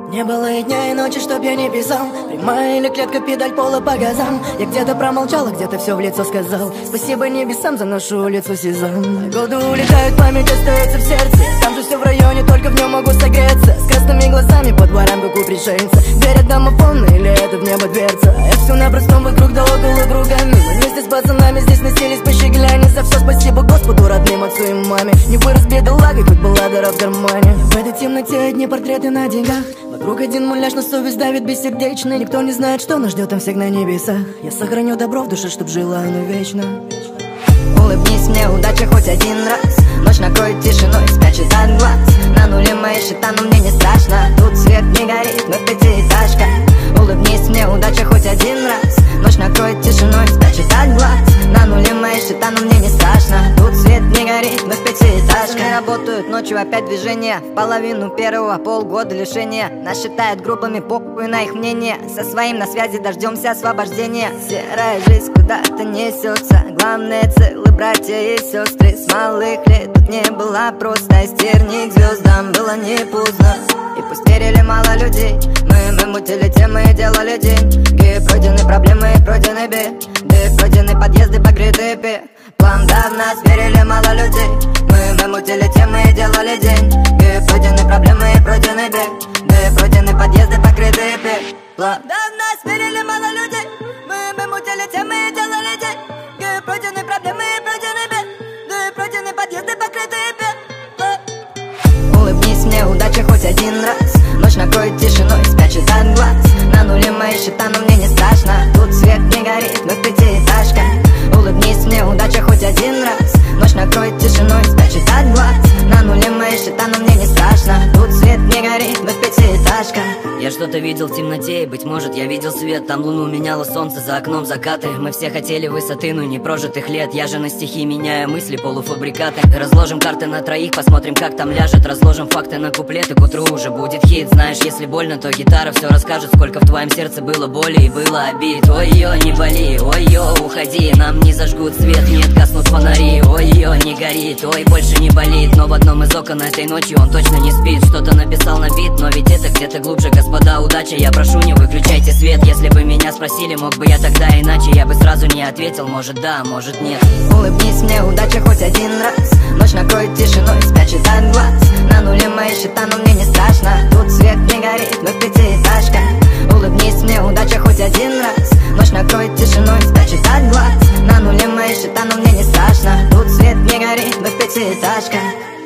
Не было и дня, и ночи, чтоб я не писал. Прямая или клетка, педаль пола по газам. Я где-то промолчал, а где-то все в лицо сказал. Спасибо небесам за нашу улицу сезон. Годы улетают, память остается в сердце. Там же все в районе, только в нем могу согреться. С красными глазами по дворам, как у пришельца. Верят домофон или это в небо дверца. Это все на простом вокруг да около кругами. Мы вместе с пацанами здесь носились по щегляне. За все спасибо Господу, родным, отцу и маме. Не вырос бедолагой, хоть была дыра в кармане. В этой темноте одни портреты на деньгах. Вокруг один муляж, на совесть давит бессердечно. Никто не знает, что нас ждет там всех на небесах. Я сохраню добро в душе, чтоб жила оно вечно. Улыбнись мне, удача хоть один раз. Ночь накроет тишиной, спрячет от глаз. На нуле мои счета, но мне не страшно. Тут свет не горит, мы в пятиэтажка. Улыбнись мне, удача хоть один раз. Ночь накроет тишиной, спрячет от глаз. На нуле мои счета, но мне не страшно. Тут свет не горит, мы в пятиэтажка. Работают ночью, опять движение. В половину первого, полгода лишения. Нас считают группами, похуй на их мнение. Со своим на связи, дождемся освобождения. Серая жизнь куда-то несется. Главное целы, братья и сестры. С малых лет тут не было просто. Стерни к звездам, было не поздно. И пусть верили мало людей. Мы мутили темы и делали деньги. Пройдены проблемы и пройдены беды. Пройдены подъезды, покрытые пеплом. Да, в нас верили мало людей. Мы мутили темы и делали деньги. Пройдены проблемы и пройдены беды. Пройдены подъезды, покрытые пеплом. Да, в нас верили мало людей. Мы мутили темы и делали деньги. Пройдены проблемы и пройдены беды. Пройдены подъезды, покрытые пеплом. Улыбнись мне, удача хоть один раз. Ночь накроет тишиной, спрячет от глаз. На нуле мои счета, но мне не страшно. Тут свет не горит, мы в пятиэтажка. Улыбнись мне, удача хоть один раз. Ночь накроет тишиной, спрячет от глаз. На нуле мои счета, но мне не страшно. Тут свет не горит, мы в пятиэтажка. Я что-то видел в темноте, и, быть может, я видел свет. Там луну меняло солнце, за окном закаты. Мы все хотели высоты, но не прожитых лет. Я же на стихи меняю мысли, полуфабрикаты. Разложим карты на троих, посмотрим, как там ляжет. Разложим факты на куплеты, к утру уже будет хит. Знаешь, если больно, то гитара все расскажет. Сколько в твоем сердце было боли и было обид. Ой-ё, не боли, ой-ё, уходи. Нам не зажгут свет, нет, гаснут фонари. Ой-ё, не горит, ой, больше не болит. Но в одном из окон этой ночью он точно не спит. Что-то написал на бит, но ведь это где-то глубже. Господа, удача, я прошу, не выключайте свет. Если бы меня спросили, мог бы я тогда иначе. Я бы сразу не ответил, может да, может нет. Улыбнись мне, удача хоть один раз. Ночь накроет тишиной, спрячет от глаз. На нуле мои счета, но мне не страшно. Тут свет не горит, мы в пятиэтажка. Улыбнись мне, удача хоть один раз. Ночь накроет тишиной, спрячет от глаз. На нуле мои счета, но мне не страшно. Тут свет не горит, мы в пятиэтажка.